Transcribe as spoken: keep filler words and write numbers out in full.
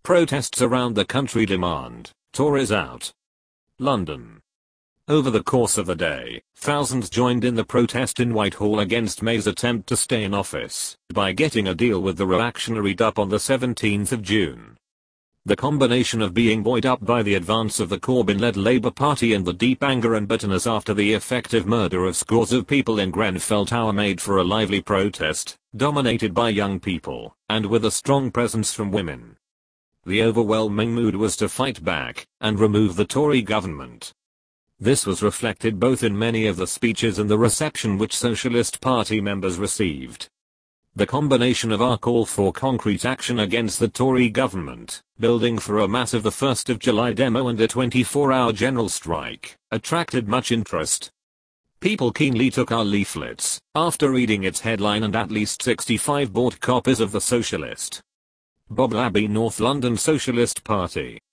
Protests around the country demand Tories out. London. Over the course of the day, thousands joined in the protest in Whitehall against May's attempt to stay in office by getting a deal with the reactionary D U P on the seventeenth of June. The combination of being buoyed up by the advance of the Corbyn-led Labour Party and the deep anger and bitterness after the effective murder of scores of people in Grenfell Tower made for a lively protest, dominated by young people, and with a strong presence from women. The overwhelming mood was to fight back and remove the Tory government. This was reflected both in many of the speeches and the reception which Socialist Party members received. The combination of our call for concrete action against the Tory government, building for a massive the first of July demo and a twenty-four hour general strike, attracted much interest. People keenly took our leaflets, after reading its headline, and at least sixty-five bought copies of the Socialist. Bob Abbey, North London Socialist Party.